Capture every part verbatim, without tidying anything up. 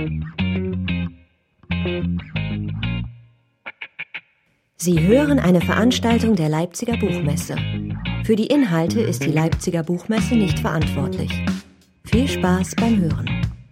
Sie hören eine Veranstaltung der Leipziger Buchmesse. Für die Inhalte ist die Leipziger Buchmesse nicht verantwortlich. Viel Spaß beim Hören.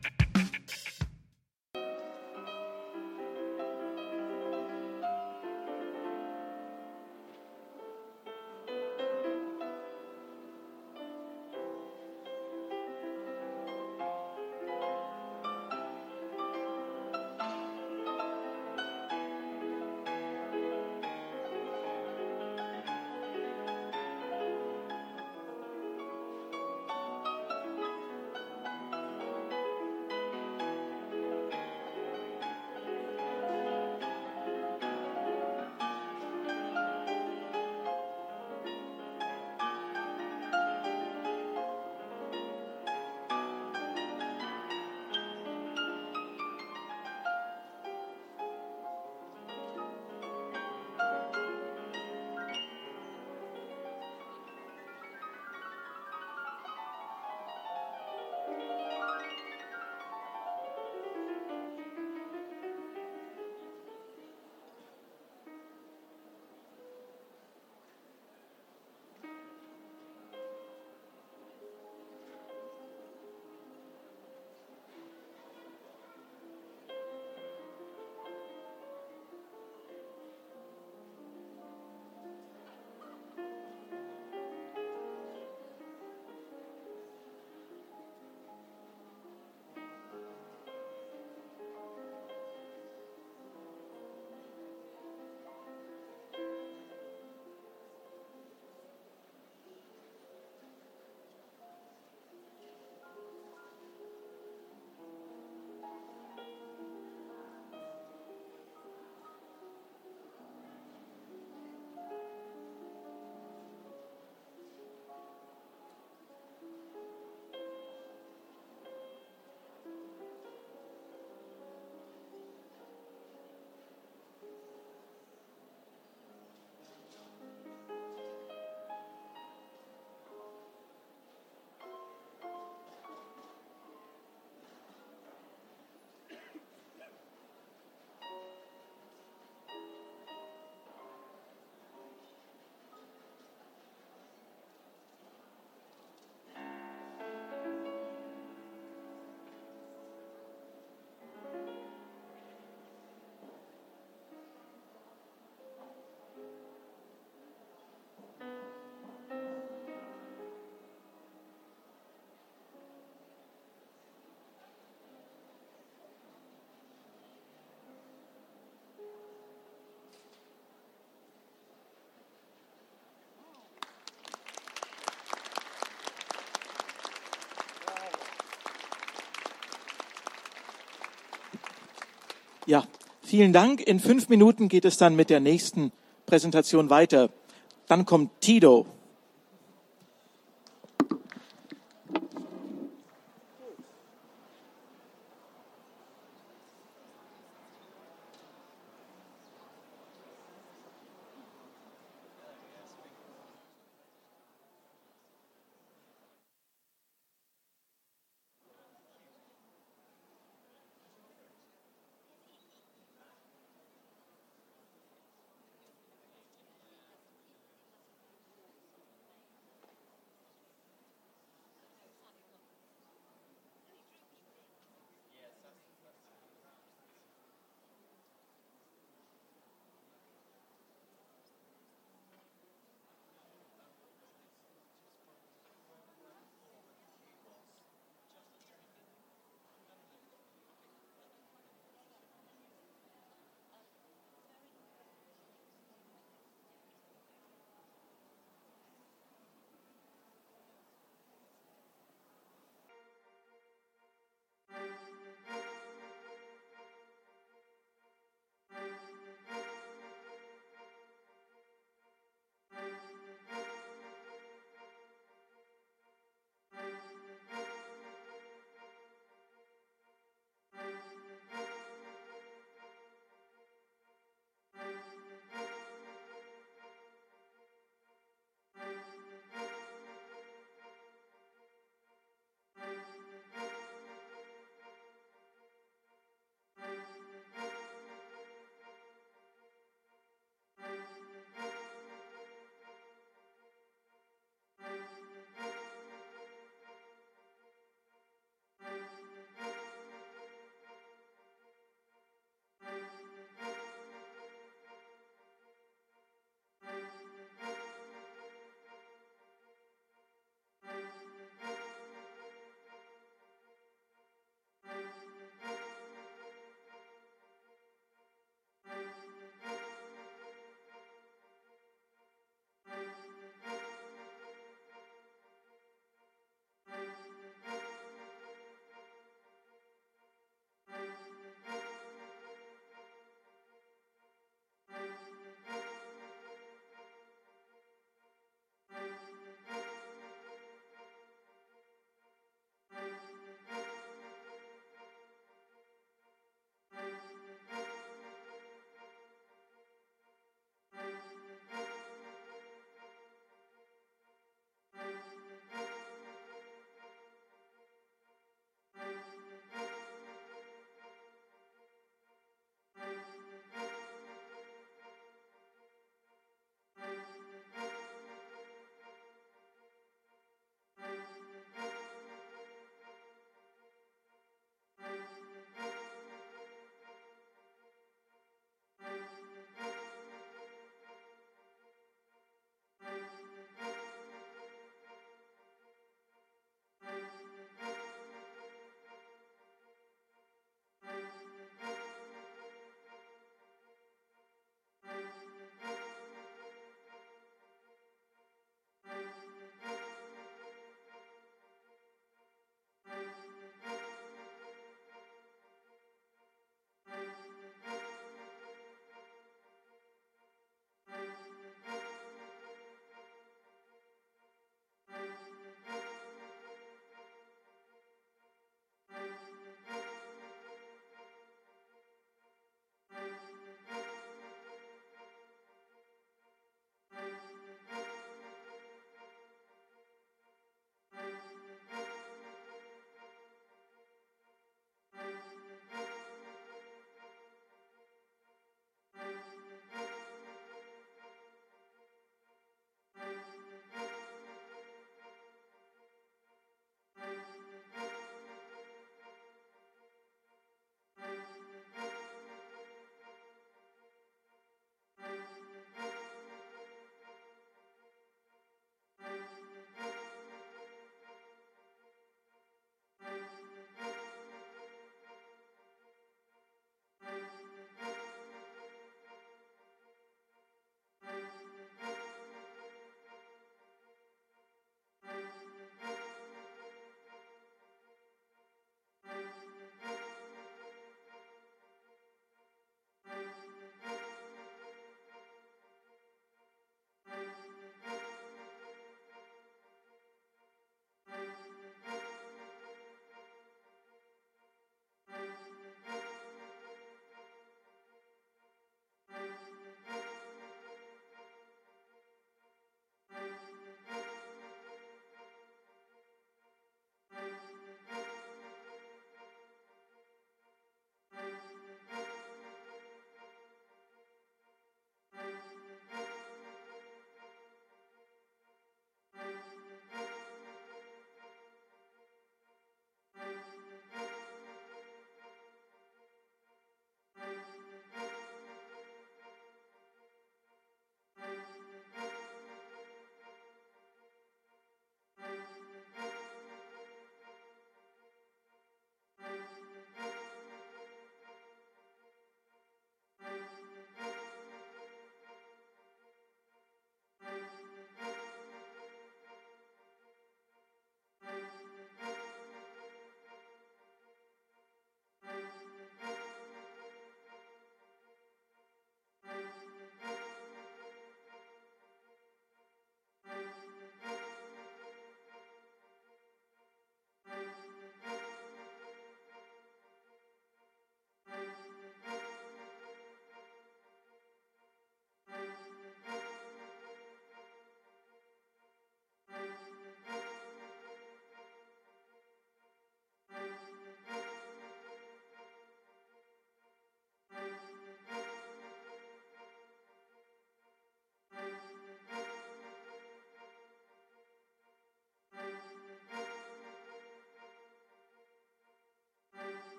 Ja, vielen Dank. In fünf Minuten geht es dann mit der nächsten Präsentation weiter. Dann kommt Tito.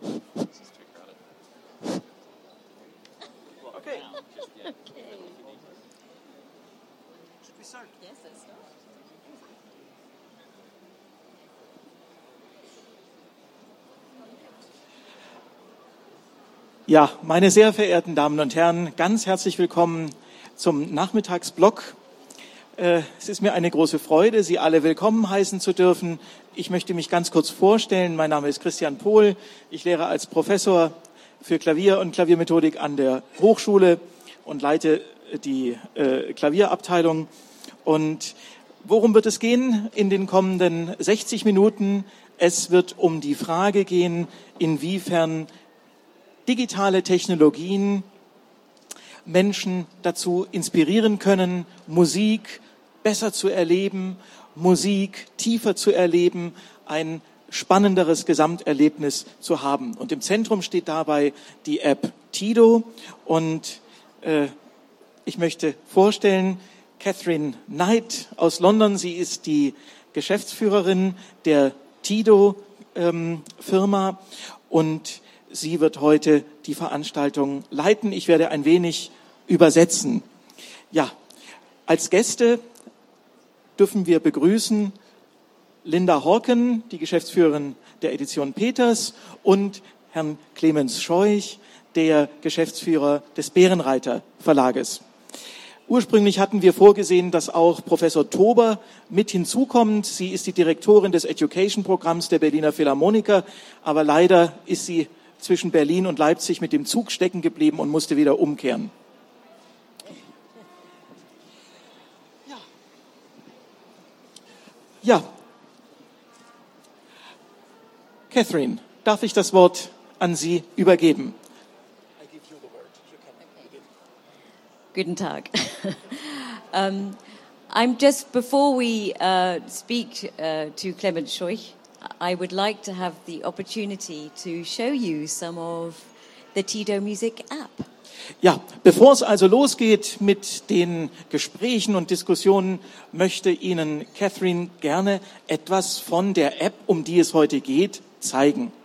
Okay. Ja, meine sehr verehrten Damen und Herren, ganz herzlich willkommen zum Nachmittagsblock. Es ist mir eine große Freude, Sie alle willkommen heißen zu dürfen. Ich möchte mich ganz kurz vorstellen. Mein Name ist Christian Pohl. Ich lehre als Professor für Klavier und Klaviermethodik an der Hochschule und leite die äh, Klavierabteilung. Und worum wird es gehen in den kommenden sechzig Minuten? Es wird um die Frage gehen, inwiefern digitale Technologien Menschen dazu inspirieren können, Musik besser zu erleben, Musik tiefer zu erleben, ein spannenderes Gesamterlebnis zu haben. Und im Zentrum steht dabei die App Tido. Und äh, ich möchte vorstellen, Catherine Knight aus London. Sie ist die Geschäftsführerin der Tido-Firma ähm, und sie wird heute die Veranstaltung leiten. Ich werde ein wenig übersetzen. Ja, als Gäste dürfen wir begrüßen Linda Horken, die Geschäftsführerin der Edition Peters, und Herrn Clemens Scheuch, der Geschäftsführer des Bärenreiter Verlages. Ursprünglich hatten wir vorgesehen, dass auch Professor Tober mit hinzukommt. Sie ist die Direktorin des Education-Programms der Berliner Philharmoniker, aber leider ist sie zwischen Berlin und Leipzig mit dem Zug stecken geblieben und musste wieder umkehren. Ja. Ja. Catherine, darf ich das Wort an Sie übergeben? Guten Tag. um, I'm just, before we uh, speak uh, to Clemens Scheuch, I would like to have the opportunity to show you some of the Tido Music app. Ja, bevor es also losgeht mit den Gesprächen und Diskussionen, möchte Ihnen Catherine gerne etwas von der App, um die es heute geht, zeigen.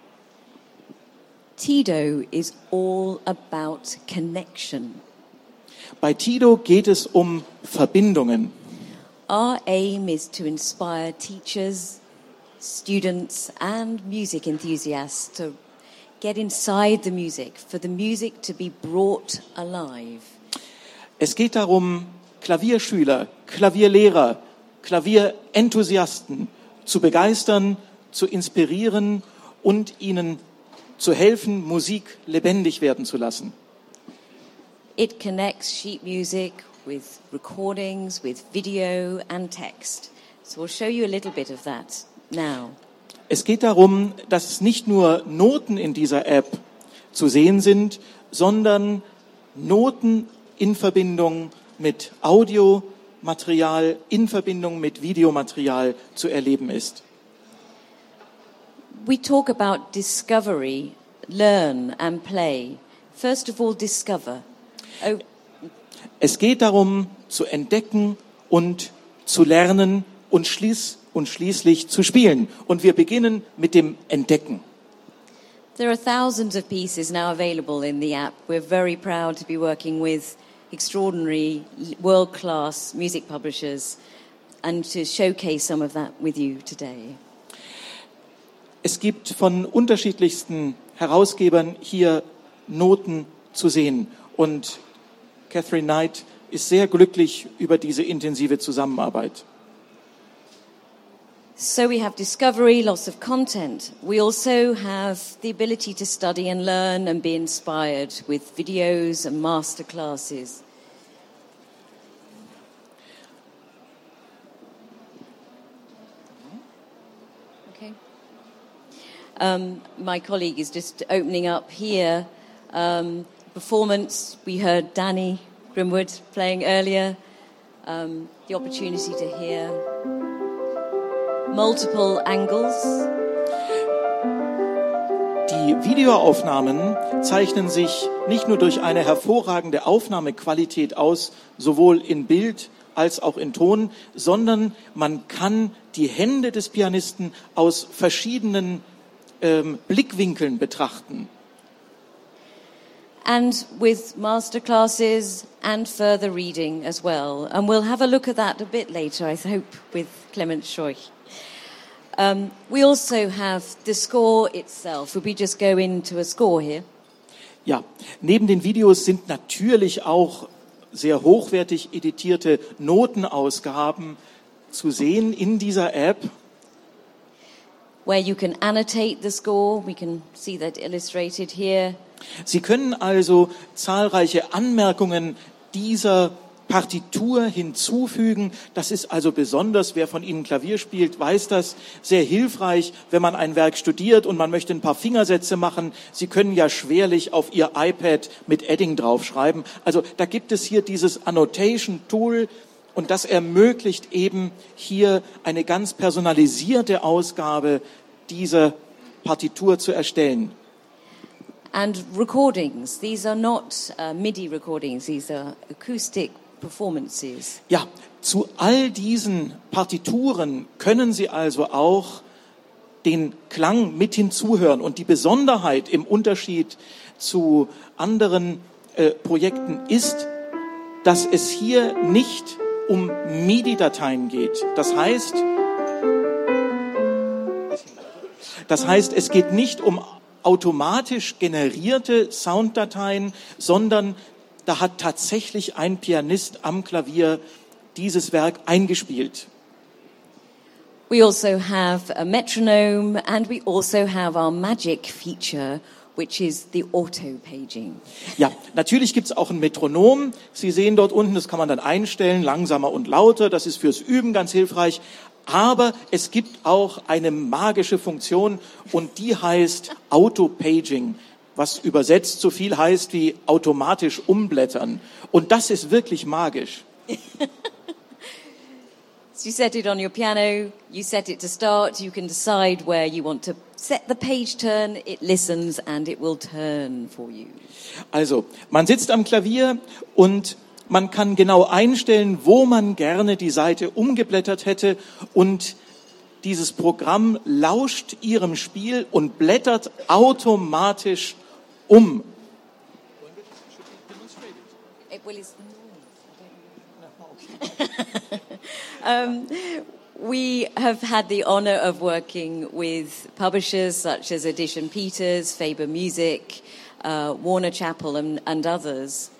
Tido is all about connection. Bei Tido geht es um Verbindungen. Our aim is to inspire teachers, students and music enthusiasts to get inside the music, for the music to be brought alive. Es geht darum, Klavierschüler, Klavierlehrer, Klavierenthusiasten zu begeistern, zu inspirieren und ihnen zu helfen, Musik lebendig werden zu lassen. It connects sheet music with recordings, with video and text. So we'll show you a little bit of that now. Es geht darum, dass nicht nur Noten in dieser App zu sehen sind, sondern Noten in Verbindung mit Audiomaterial, in Verbindung mit Videomaterial zu erleben ist. We talk about discovery, learn and play. First of all, discover. Oh. Es geht darum, zu entdecken und zu lernen und schließ und schließlich zu spielen. Und wir beginnen mit dem Entdecken. There are thousands of pieces now available in the app. We're very proud to be working with extraordinary world-class music publishers and to showcase some of that with you today. Es gibt von unterschiedlichsten Herausgebern hier Noten zu sehen. Und Catherine Knight ist sehr glücklich über diese intensive Zusammenarbeit. So we have discovery, lots of content. We also have the ability to study and learn and be inspired with videos and masterclasses. Okay. Um, my colleague is just opening up here. Um, performance, we heard Danny Grimwood playing earlier. Um, the opportunity to hear multiple angles. Die Videoaufnahmen zeichnen sich nicht nur durch eine hervorragende Aufnahmequalität aus, sowohl in Bild als auch in Ton, sondern man kann die Hände des Pianisten aus verschiedenen ähm, Blickwinkeln betrachten. And with masterclasses and further reading as well. And we'll have a look at that a bit later, I hope, with Clement Scheuch. Um, we also have the score itself. Would we just go into a score here? Ja, neben den Videos sind natürlich auch sehr hochwertig editierte Notenausgaben zu sehen in dieser App. Where you can annotate the score. We can see that illustrated here. Sie können also zahlreiche Anmerkungen dieser Partitur hinzufügen. Das ist also besonders, wer von Ihnen Klavier spielt, weiß das, sehr hilfreich, wenn man ein Werk studiert und man möchte ein paar Fingersätze machen. Sie können ja schwerlich auf Ihr iPad mit Edding draufschreiben. Also da gibt es hier dieses Annotation-Tool und das ermöglicht eben hier eine ganz personalisierte Ausgabe dieser Partitur zu erstellen. And recordings. These are not uh, MIDI recordings. These are acoustic performances. Ja, zu all diesen Partituren können Sie also auch den Klang mit hinzuhören. Und die Besonderheit im Unterschied zu anderen äh, Projekten ist, dass es hier nicht um MIDI-Dateien geht. Das heißt, das heißt, es geht nicht um automatisch generierte Sounddateien, sondern da hat tatsächlich ein Pianist am Klavier dieses Werk eingespielt. We also have a metronome and we also have our magic feature, which is the auto-paging. Ja, natürlich gibt es auch ein Metronom. Sie sehen dort unten, das kann man dann einstellen, langsamer und lauter. Das ist fürs Üben ganz hilfreich. Aber es gibt auch eine magische Funktion und die heißt Auto-Paging, was übersetzt so viel heißt wie automatisch umblättern. Und das ist wirklich magisch. So you set it on your piano, you set it to start, you can decide where you want to set the page turn, it listens and it will turn for you. Also, man sitzt am Klavier und man kann genau einstellen, wo man gerne die Seite umgeblättert hätte und dieses Programm lauscht Ihrem Spiel und blättert automatisch um. um, we have had the honor of working with publishers such as Edition Peters, Faber Music, uh, Warner Chappell and, and others.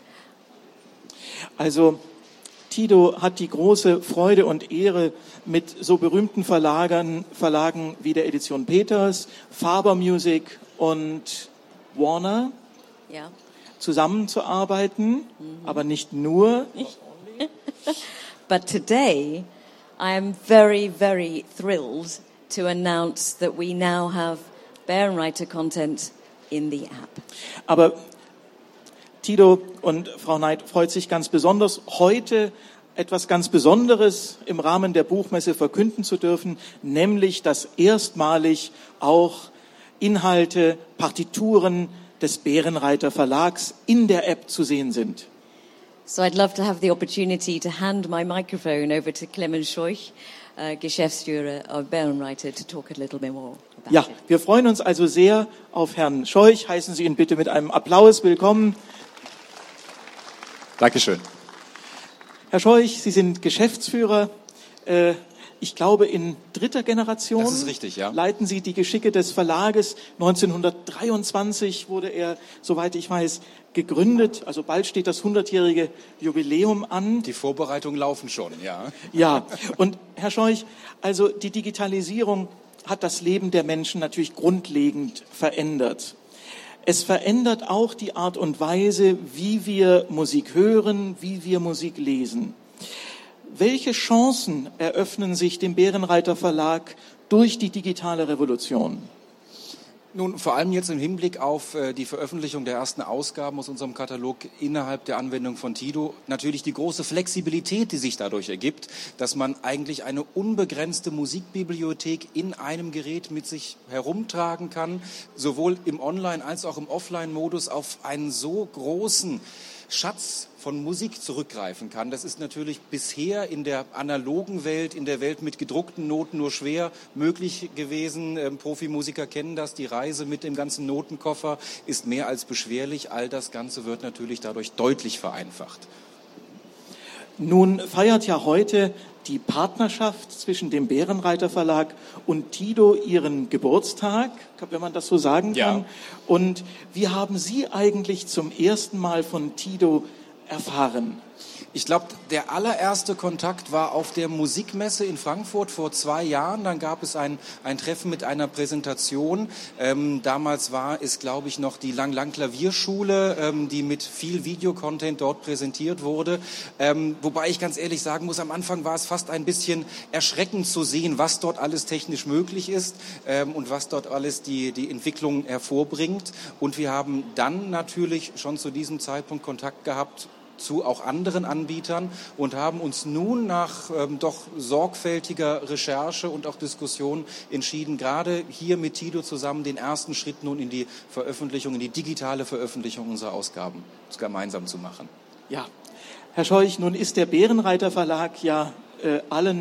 Also Tito hat die große Freude und Ehre, mit so berühmten Verlagern, Verlagen wie der Edition Peters, Faber Music und Warner ja. zusammenzuarbeiten, mhm. aber nicht nur. But today I am very, very thrilled to announce that we now have Bärenreiter content in the app. Aber Tito und Frau Neid freut sich ganz besonders, heute etwas ganz Besonderes im Rahmen der Buchmesse verkünden zu dürfen, nämlich, dass erstmalig auch Inhalte, Partituren des Bärenreiter Verlags in der App zu sehen sind. So I'd love to have the opportunity to hand my microphone over to Clement Scheuch, uh, Geschäftsführer of Bärenreiter, to talk a little bit more about Ja, it. wir freuen uns also sehr auf Herrn Scheuch. Heißen Sie ihn bitte mit einem Applaus willkommen. Dankeschön. Herr Scheuch, Sie sind Geschäftsführer, äh, ich glaube in dritter Generation. Das ist richtig, ja. Leiten Sie die Geschicke des Verlages. neunzehnhundertdreiundzwanzig wurde er, soweit ich weiß, gegründet. Also bald steht das hundertjährige Jubiläum an. Die Vorbereitungen laufen schon, ja. Ja, und Herr Scheuch, also die Digitalisierung hat das Leben der Menschen natürlich grundlegend verändert. Es verändert auch die Art und Weise, wie wir Musik hören, wie wir Musik lesen. Welche Chancen eröffnen sich dem Bärenreiter Verlag durch die digitale Revolution? Nun, vor allem jetzt im Hinblick auf äh, die Veröffentlichung der ersten Ausgaben aus unserem Katalog innerhalb der Anwendung von Tito, natürlich die große Flexibilität, die sich dadurch ergibt, dass man eigentlich eine unbegrenzte Musikbibliothek in einem Gerät mit sich herumtragen kann, sowohl im Online- als auch im Offline-Modus auf einen so großen Schatz von Musik zurückgreifen kann. Das ist natürlich bisher in der analogen Welt, in der Welt mit gedruckten Noten nur schwer möglich gewesen. Ähm, Profimusiker kennen das. Die Reise mit dem ganzen Notenkoffer ist mehr als beschwerlich. All das Ganze wird natürlich dadurch deutlich vereinfacht. Nun feiert ja heute die Partnerschaft zwischen dem Bärenreiter Verlag und Tido ihren Geburtstag, wenn man das so sagen kann. Ja. Und wie haben Sie eigentlich zum ersten Mal von Tido erfahren? Ich glaube, der allererste Kontakt war auf der Musikmesse in Frankfurt vor zwei Jahren. Dann gab es ein, ein Treffen mit einer Präsentation. Ähm, damals war es, glaube ich, noch die Lang-Lang-Klavierschule, ähm, die mit viel Videocontent dort präsentiert wurde. Ähm, wobei ich ganz ehrlich sagen muss, am Anfang war es fast ein bisschen erschreckend zu sehen, was dort alles technisch möglich ist ähm, und was dort alles die, die Entwicklung hervorbringt. Und wir haben dann natürlich schon zu diesem Zeitpunkt Kontakt gehabt zu auch anderen Anbietern und haben uns nun nach ähm, doch sorgfältiger Recherche und auch Diskussion entschieden, gerade hier mit Tido zusammen den ersten Schritt nun in die Veröffentlichung, in die digitale Veröffentlichung unserer Ausgaben gemeinsam zu machen. Ja, Herr Scheuch, nun ist der Bärenreiter Verlag ja äh, allen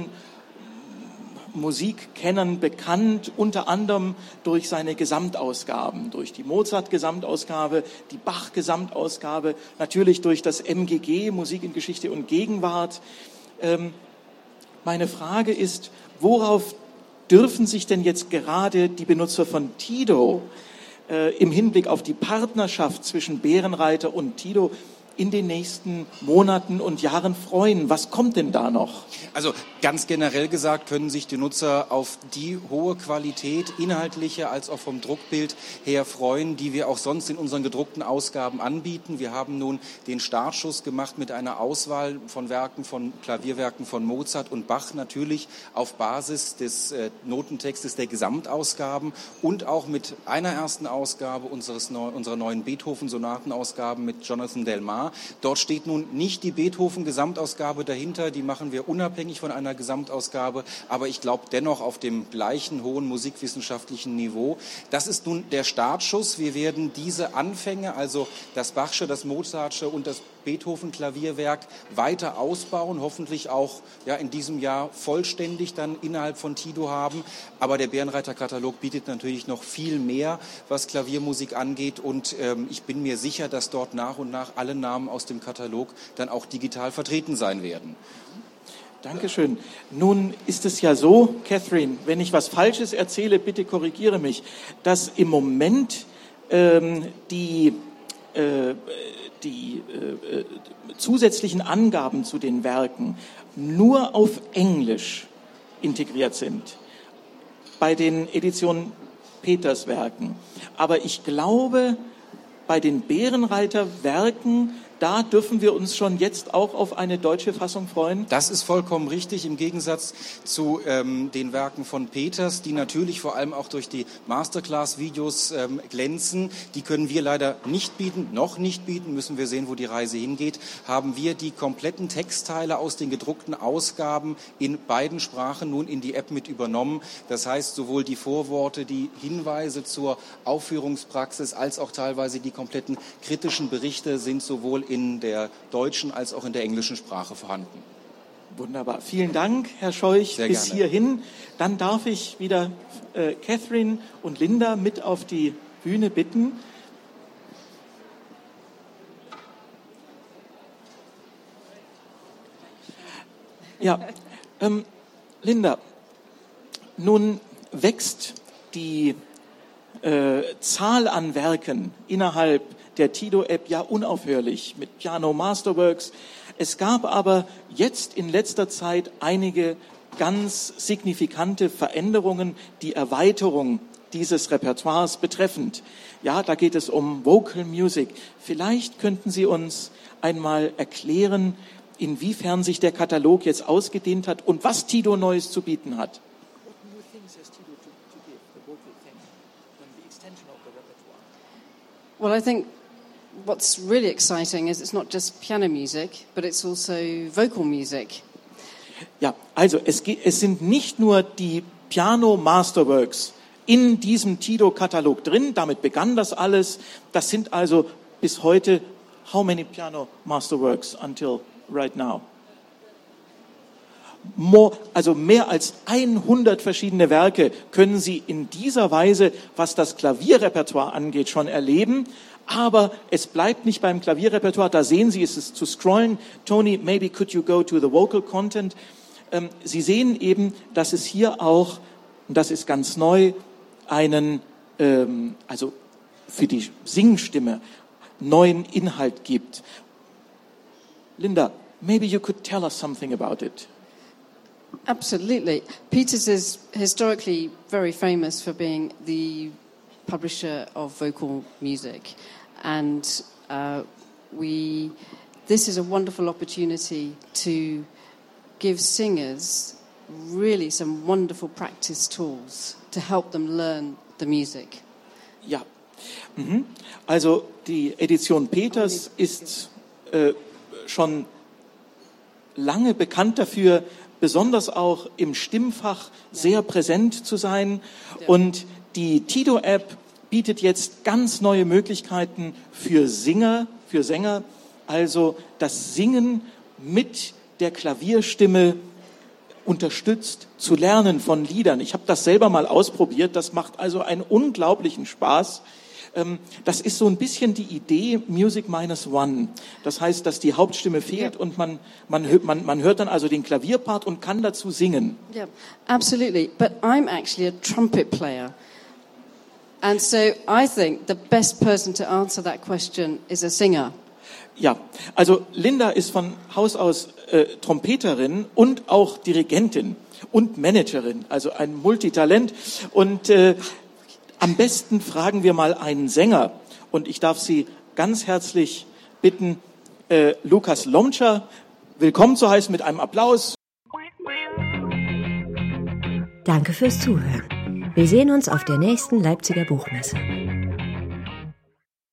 Musikkennern bekannt, unter anderem durch seine Gesamtausgaben, durch die Mozart-Gesamtausgabe, die Bach-Gesamtausgabe, natürlich durch das M G G, Musik in Geschichte und Gegenwart. Ähm, meine Frage ist, worauf dürfen sich denn jetzt gerade die Benutzer von Tido äh, im Hinblick auf die Partnerschaft zwischen Bärenreiter und Tido in den nächsten Monaten und Jahren freuen? Was kommt denn da noch? Also ganz generell gesagt können sich die Nutzer auf die hohe Qualität, inhaltliche als auch vom Druckbild her freuen, die wir auch sonst in unseren gedruckten Ausgaben anbieten. Wir haben nun den Startschuss gemacht mit einer Auswahl von Werken, von Klavierwerken von Mozart und Bach, natürlich auf Basis des äh, Notentextes der Gesamtausgaben und auch mit einer ersten Ausgabe unseres neu, unserer neuen Beethoven-Sonatenausgaben mit Jonathan Del Mar. Dort steht nun nicht die Beethoven-Gesamtausgabe dahinter, die machen wir unabhängig von einer Gesamtausgabe, aber ich glaube dennoch auf dem gleichen hohen musikwissenschaftlichen Niveau. Das ist nun der Startschuss. Wir werden diese Anfänge, also das Bachsche, das Mozartsche und das Beethoven-Klavierwerk weiter ausbauen, hoffentlich auch ja, in diesem Jahr vollständig dann innerhalb von Tido haben. Aber der Bärenreiter-Katalog bietet natürlich noch viel mehr, was Klaviermusik angeht. Und ähm, ich bin mir sicher, dass dort nach und nach alle Namen aus dem Katalog dann auch digital vertreten sein werden. Dankeschön. Nun ist es ja so, Catherine, wenn ich was Falsches erzähle, bitte korrigiere mich, dass im Moment ähm, die äh, die äh, zusätzlichen Angaben zu den Werken nur auf Englisch integriert sind, bei den Edition Peters Werken. Aber ich glaube, bei den Bärenreiter Werken, da dürfen wir uns schon jetzt auch auf eine deutsche Fassung freuen. Das ist vollkommen richtig, im Gegensatz zu ähm, den Werken von Peters, die natürlich vor allem auch durch die Masterclass-Videos ähm, glänzen. Die können wir leider nicht bieten, noch nicht bieten, müssen wir sehen, wo die Reise hingeht. Haben wir die kompletten Textteile aus den gedruckten Ausgaben in beiden Sprachen nun in die App mit übernommen. Das heißt, sowohl die Vorworte, die Hinweise zur Aufführungspraxis als auch teilweise die kompletten kritischen Berichte sind sowohl in der deutschen als auch in der englischen Sprache vorhanden. Wunderbar. Vielen Dank, Herr Scheuch, Sehr bis gerne. hierhin. Dann darf ich wieder äh, Catherine und Linda mit auf die Bühne bitten. Ja, ähm, Linda, nun wächst die äh, Zahl an Werken innerhalb der Tido-App ja unaufhörlich mit Piano Masterworks. Es gab aber jetzt in letzter Zeit einige ganz signifikante Veränderungen, die Erweiterung dieses Repertoires betreffend. Ja, da geht es um Vocal Music. Vielleicht könnten Sie uns einmal erklären, inwiefern sich der Katalog jetzt ausgedehnt hat und was Tido Neues zu bieten hat. Well, I think what's really exciting is it's not just piano music, but it's also vocal music. Ja, also es, geht, es sind nicht nur die Piano Masterworks in diesem Tido-Katalog drin, damit begann das alles. Das sind also bis heute how many piano masterworks until right now? More, also mehr als hundert verschiedene Werke können Sie in dieser Weise, was das Klavierrepertoire angeht, schon erleben. Aber es bleibt nicht beim Klavierrepertoire. Da sehen Sie, es ist zu scrollen. Tony, maybe could you go to the vocal content? Ähm, Sie sehen eben, dass es hier auch, und das ist ganz neu, einen, ähm, also für die Singstimme, neuen Inhalt gibt. Linda, maybe you could tell us something about it. Absolutely. Peters is historically very famous for being the publisher of vocal music, and uh, we. This is a wonderful opportunity to give singers really some wonderful practice tools to help them learn the music. Ja, mhm. Also die Edition Peters ist äh, schon lange bekannt dafür, besonders auch im Stimmfach sehr präsent zu sein. Und die Tido-App bietet jetzt ganz neue Möglichkeiten für Singer, für Sänger, also das Singen mit der Klavierstimme unterstützt zu lernen von Liedern. Ich habe das selber mal ausprobiert, das macht also einen unglaublichen Spaß. Das ist so ein bisschen die Idee Music Minus One. Das heißt, dass die Hauptstimme fehlt yeah. und man, man, man, man hört dann also den Klavierpart und kann dazu singen. Yeah, absolutely. But I'm actually a trumpet player. And so I think the best person to answer that question is a singer. Ja, also Linda ist von Haus aus äh, Trompeterin und auch Dirigentin und Managerin, also ein Multitalent. Und äh, am besten fragen wir mal einen Sänger. Und ich darf Sie ganz herzlich bitten, äh, Lukas Lomtscher willkommen zu heißen mit einem Applaus. Danke fürs Zuhören. Wir sehen uns auf der nächsten Leipziger Buchmesse.